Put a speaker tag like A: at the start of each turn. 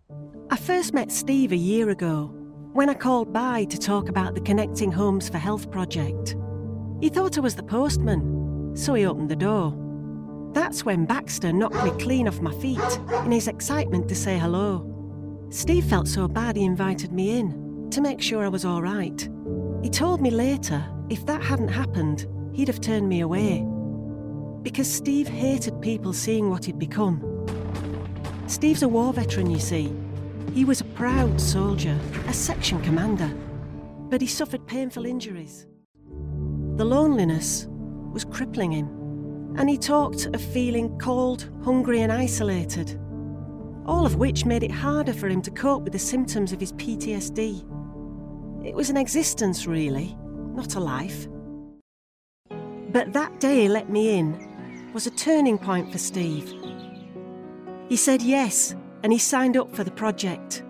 A: I first met Steve a year ago, when I called by to talk about the Connecting Homes for Health project. He thought I was the postman, so he opened the door. That's when Baxter knocked me clean off my feet in his excitement to say hello. Steve felt so bad he invited me in, to make sure I was all right. He told me later, if that hadn't happened, he'd have turned me away. Because Steve hated people seeing what he'd become. Steve's a war veteran, you see. He was a proud soldier, a section commander, but he suffered painful injuries. The loneliness was crippling him, and he talked of feeling cold, hungry and isolated, all of which made it harder for him to cope with the symptoms of his PTSD. It was an existence, really, not a life. But that day he let me in was a turning point for Steve. He said yes, and he signed up for the project.